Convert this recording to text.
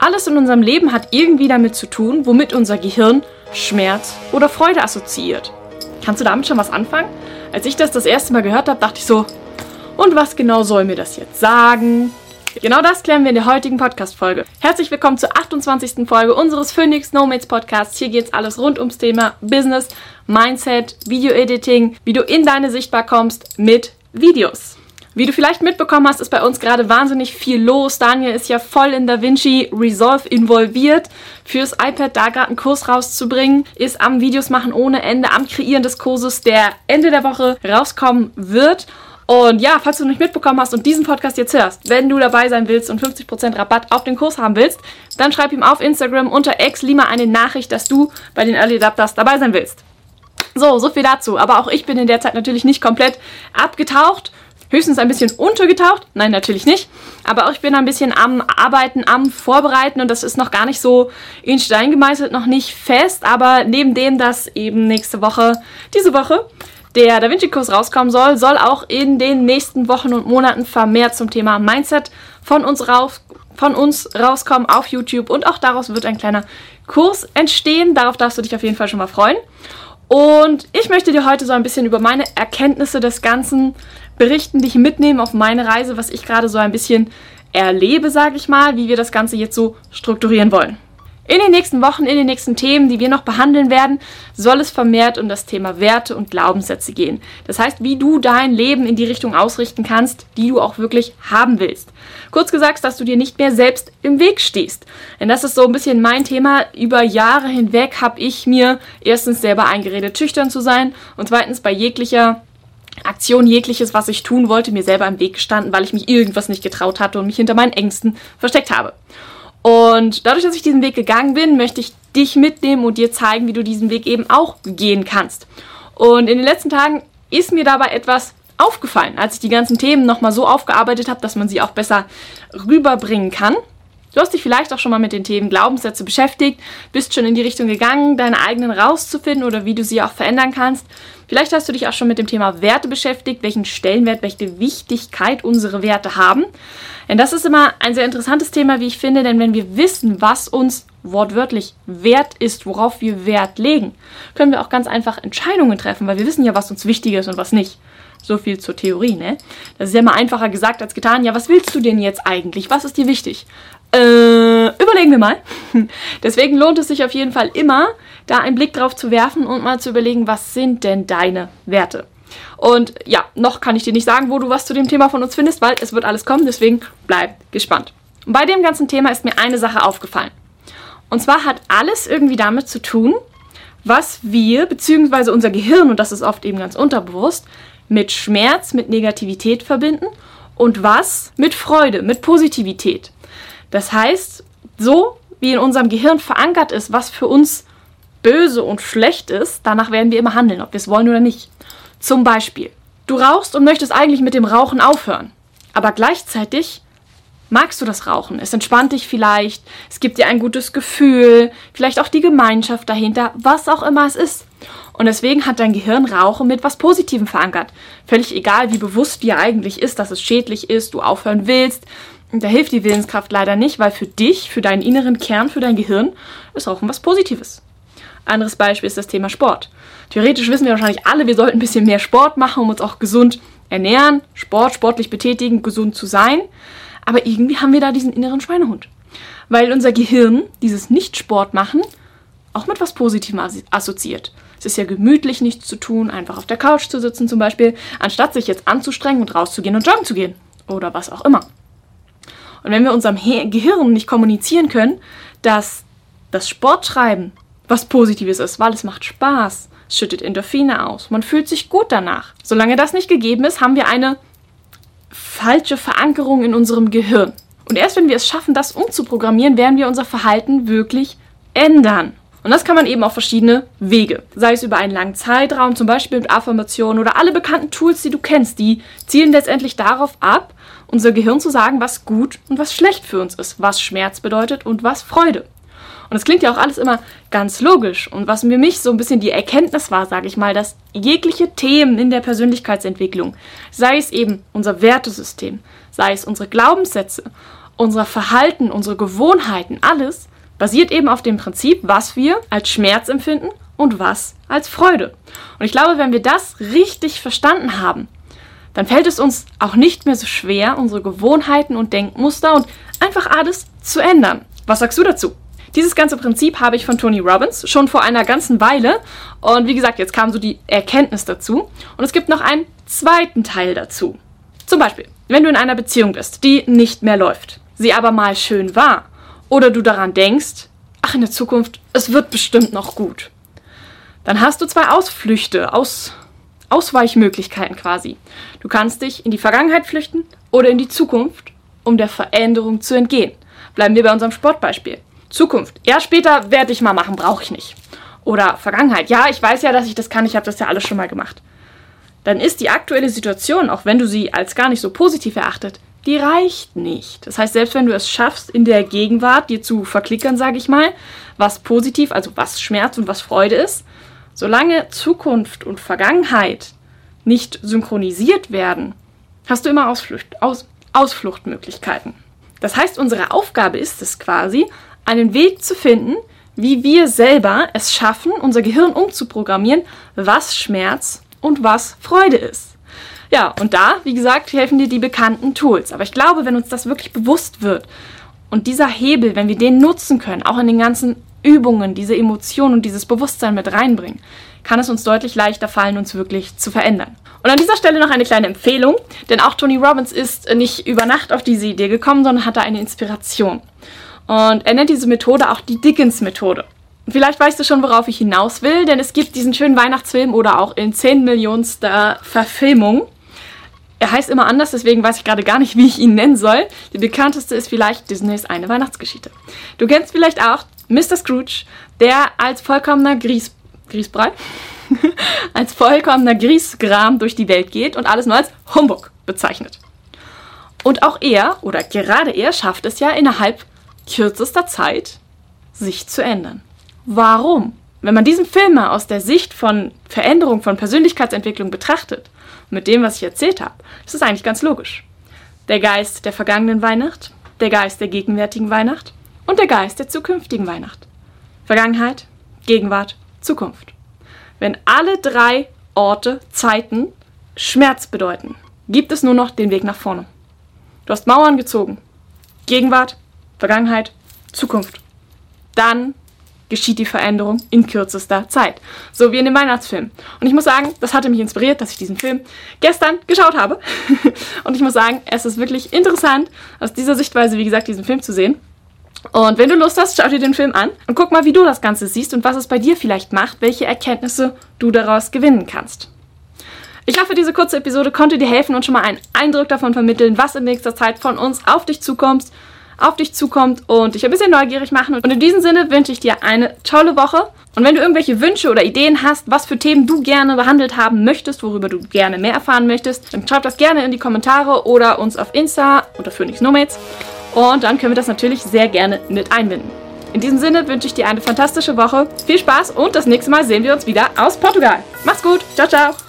Alles in unserem Leben hat irgendwie damit zu tun, womit unser Gehirn Schmerz oder Freude assoziiert. Kannst du damit schon was anfangen? Als ich das erste Mal gehört habe, dachte ich so, und was genau soll mir das jetzt sagen? Genau das klären wir in der heutigen Podcast-Folge. Herzlich willkommen zur 28. Folge unseres Phoenix Nomads Podcasts. Hier geht's alles rund ums Thema Business, Mindset, Video-Editing, wie du in deine Sichtbar kommst mit Videos. Wie du vielleicht mitbekommen hast, ist bei uns gerade wahnsinnig viel los. Daniel ist ja voll in DaVinci Resolve involviert, fürs iPad da gerade einen Kurs rauszubringen, ist am Videos machen ohne Ende, am Kreieren des Kurses, der Ende der Woche rauskommen wird. Und ja, falls du noch nicht mitbekommen hast und diesen Podcast jetzt hörst, wenn du dabei sein willst und 50% Rabatt auf den Kurs haben willst, dann schreib ihm auf Instagram unter @lima eine Nachricht, dass du bei den Early Adapters dabei sein willst. So viel dazu. Aber auch ich bin in der Zeit natürlich nicht komplett abgetaucht. Höchstens ein bisschen untergetaucht. Nein, natürlich nicht. Aber auch ich bin ein bisschen am Arbeiten, am Vorbereiten und das ist noch gar nicht so in Stein gemeißelt, noch nicht fest. Aber neben dem, dass eben diese Woche, der DaVinci-Kurs rauskommen soll auch in den nächsten Wochen und Monaten vermehrt zum Thema Mindset von uns rauskommen auf YouTube. Und auch daraus wird ein kleiner Kurs entstehen. Darauf darfst du dich auf jeden Fall schon mal freuen. Und ich möchte dir heute so ein bisschen über meine Erkenntnisse des Ganzen berichten, dich mitnehmen auf meine Reise, was ich gerade so ein bisschen erlebe, sage ich mal, wie wir das Ganze jetzt so strukturieren wollen. In den nächsten Wochen, in den nächsten Themen, die wir noch behandeln werden, soll es vermehrt um das Thema Werte und Glaubenssätze gehen. Das heißt, wie du dein Leben in die Richtung ausrichten kannst, die du auch wirklich haben willst. Kurz gesagt, dass du dir nicht mehr selbst im Weg stehst. Denn das ist so ein bisschen mein Thema. Über Jahre hinweg habe ich mir erstens selber eingeredet, schüchtern zu sein und zweitens bei jeglicher Aktion, jegliches, was ich tun wollte, mir selber im Weg gestanden, weil ich mich irgendwas nicht getraut hatte und mich hinter meinen Ängsten versteckt habe. Und dadurch, dass ich diesen Weg gegangen bin, möchte ich dich mitnehmen und dir zeigen, wie du diesen Weg eben auch gehen kannst. Und in den letzten Tagen ist mir dabei etwas aufgefallen, als ich die ganzen Themen nochmal so aufgearbeitet habe, dass man sie auch besser rüberbringen kann. Du hast dich vielleicht auch schon mal mit den Themen Glaubenssätze beschäftigt, bist schon in die Richtung gegangen, deine eigenen rauszufinden oder wie du sie auch verändern kannst. Vielleicht hast du dich auch schon mit dem Thema Werte beschäftigt, welchen Stellenwert, welche Wichtigkeit unsere Werte haben. Denn das ist immer ein sehr interessantes Thema, wie ich finde, denn wenn wir wissen, was uns wortwörtlich wert ist, worauf wir Wert legen, können wir auch ganz einfach Entscheidungen treffen, weil wir wissen ja, was uns wichtig ist und was nicht. So viel zur Theorie, ne? Das ist ja mal einfacher gesagt als getan. Ja, was willst du denn jetzt eigentlich? Was ist dir wichtig? Überlegen wir mal. Deswegen lohnt es sich auf jeden Fall immer, da einen Blick drauf zu werfen und mal zu überlegen, was sind denn deine Werte? Und ja, noch kann ich dir nicht sagen, wo du was zu dem Thema von uns findest, weil es wird alles kommen, deswegen bleib gespannt. Und bei dem ganzen Thema ist mir eine Sache aufgefallen. Und zwar hat alles irgendwie damit zu tun, was wir, beziehungsweise unser Gehirn, und das ist oft eben ganz unterbewusst, mit Schmerz, mit Negativität verbinden und was mit Freude, mit Positivität. Das heißt, so wie in unserem Gehirn verankert ist, was für uns böse und schlecht ist, danach werden wir immer handeln, ob wir es wollen oder nicht. Zum Beispiel, du rauchst und möchtest eigentlich mit dem Rauchen aufhören, aber gleichzeitig magst du das Rauchen. Es entspannt dich vielleicht, es gibt dir ein gutes Gefühl, vielleicht auch die Gemeinschaft dahinter, was auch immer es ist. Und deswegen hat dein Gehirn Rauchen mit was Positivem verankert. Völlig egal, wie bewusst dir eigentlich ist, dass es schädlich ist, du aufhören willst. Und da hilft die Willenskraft leider nicht, weil für dich, für deinen inneren Kern, für dein Gehirn ist Rauchen was Positives. Anderes Beispiel ist das Thema Sport. Theoretisch wissen wir wahrscheinlich alle, wir sollten ein bisschen mehr Sport machen, um uns auch gesund ernähren, sportlich betätigen, gesund zu sein. Aber irgendwie haben wir da diesen inneren Schweinehund. Weil unser Gehirn dieses Nicht-Sport machen auch mit was Positivem assoziiert. Es ist ja gemütlich, nichts zu tun, einfach auf der Couch zu sitzen zum Beispiel, anstatt sich jetzt anzustrengen und rauszugehen und joggen zu gehen. Oder was auch immer. Und wenn wir unserem Gehirn nicht kommunizieren können, dass das Sportschreiben was Positives ist, weil es macht Spaß, es schüttet Endorphine aus, man fühlt sich gut danach. Solange das nicht gegeben ist, haben wir eine falsche Verankerung in unserem Gehirn. Und erst wenn wir es schaffen, das umzuprogrammieren, werden wir unser Verhalten wirklich ändern. Und das kann man eben auf verschiedene Wege. Sei es über einen langen Zeitraum, zum Beispiel mit Affirmationen oder alle bekannten Tools, die du kennst, die zielen letztendlich darauf ab, unser Gehirn zu sagen, was gut und was schlecht für uns ist, was Schmerz bedeutet und was Freude. Und es klingt ja auch alles immer ganz logisch. Und was für mich so ein bisschen die Erkenntnis war, sage ich mal, dass jegliche Themen in der Persönlichkeitsentwicklung, sei es eben unser Wertesystem, sei es unsere Glaubenssätze unser Verhalten, unsere Gewohnheiten, alles basiert eben auf dem Prinzip, was wir als Schmerz empfinden und was als Freude. Und ich glaube, wenn wir das richtig verstanden haben, dann fällt es uns auch nicht mehr so schwer, unsere Gewohnheiten und Denkmuster und einfach alles zu ändern. Was sagst du dazu? Dieses ganze Prinzip habe ich von Tony Robbins schon vor einer ganzen Weile. Und wie gesagt, jetzt kam so die Erkenntnis dazu. Und es gibt noch einen zweiten Teil dazu. Zum Beispiel, wenn du in einer Beziehung bist, die nicht mehr läuft, sie aber mal schön war, oder du daran denkst, ach, in der Zukunft, es wird bestimmt noch gut, dann hast du zwei Ausflüchte, Ausweichmöglichkeiten quasi. Du kannst dich in die Vergangenheit flüchten oder in die Zukunft, um der Veränderung zu entgehen. Bleiben wir bei unserem Sportbeispiel. Zukunft. Ja, später werde ich mal machen, brauche ich nicht. Oder Vergangenheit. Ja, ich weiß ja, dass ich das kann, ich habe das ja alles schon mal gemacht. Dann ist die aktuelle Situation, auch wenn du sie als gar nicht so positiv erachtet, die reicht nicht. Das heißt, selbst wenn du es schaffst, in der Gegenwart dir zu verklickern, sage ich mal, was positiv, also was Schmerz und was Freude ist, solange Zukunft und Vergangenheit nicht synchronisiert werden, hast du immer Ausfluchtmöglichkeiten. Das heißt, unsere Aufgabe ist es quasi, einen Weg zu finden, wie wir selber es schaffen, unser Gehirn umzuprogrammieren, was Schmerz und was Freude ist. Ja, und da, wie gesagt, helfen dir die bekannten Tools. Aber ich glaube, wenn uns das wirklich bewusst wird und dieser Hebel, wenn wir den nutzen können, auch in den ganzen Übungen, diese Emotionen und dieses Bewusstsein mit reinbringen, kann es uns deutlich leichter fallen, uns wirklich zu verändern. Und an dieser Stelle noch eine kleine Empfehlung, denn auch Tony Robbins ist nicht über Nacht auf diese Idee gekommen, sondern hatte eine Inspiration. Und er nennt diese Methode auch die Dickens-Methode. Vielleicht weißt du schon, worauf ich hinaus will, denn es gibt diesen schönen Weihnachtsfilm oder auch in 10 Millionster Verfilmung. Er heißt immer anders, deswegen weiß ich gerade gar nicht, wie ich ihn nennen soll. Die bekannteste ist vielleicht Disneys Eine Weihnachtsgeschichte. Du kennst vielleicht auch Mr. Scrooge, der als vollkommener Grießbrei, als vollkommener Griesgram durch die Welt geht und alles nur als Humbug bezeichnet. Und auch er, oder gerade er, schafft es ja innerhalb kürzester Zeit, sich zu ändern. Warum? Wenn man diesen Film mal aus der Sicht von Veränderung, von Persönlichkeitsentwicklung betrachtet, mit dem, was ich erzählt habe, ist es eigentlich ganz logisch. Der Geist der vergangenen Weihnacht, der Geist der gegenwärtigen Weihnacht und der Geist der zukünftigen Weihnacht. Vergangenheit, Gegenwart, Zukunft. Wenn alle drei Orte, Zeiten Schmerz bedeuten, gibt es nur noch den Weg nach vorne. Du hast Mauern gezogen. Gegenwart, Vergangenheit, Zukunft. Dann geschieht die Veränderung in kürzester Zeit. So wie in dem Weihnachtsfilm. Und ich muss sagen, das hatte mich inspiriert, dass ich diesen Film gestern geschaut habe. Und ich muss sagen, es ist wirklich interessant, aus dieser Sichtweise, wie gesagt, diesen Film zu sehen. Und wenn du Lust hast, schau dir den Film an und guck mal, wie du das Ganze siehst und was es bei dir vielleicht macht, welche Erkenntnisse du daraus gewinnen kannst. Ich hoffe, diese kurze Episode konnte dir helfen und schon mal einen Eindruck davon vermitteln, was in nächster Zeit von uns auf dich zukommt und dich ein bisschen neugierig machen. Und in diesem Sinne wünsche ich dir eine tolle Woche. Und wenn du irgendwelche Wünsche oder Ideen hast, was für Themen du gerne behandelt haben möchtest, worüber du gerne mehr erfahren möchtest, dann schreib das gerne in die Kommentare oder uns auf Insta unter Phoenix Nomads. Und dann können wir das natürlich sehr gerne mit einbinden. In diesem Sinne wünsche ich dir eine fantastische Woche. Viel Spaß und das nächste Mal sehen wir uns wieder aus Portugal. Mach's gut. Ciao, ciao.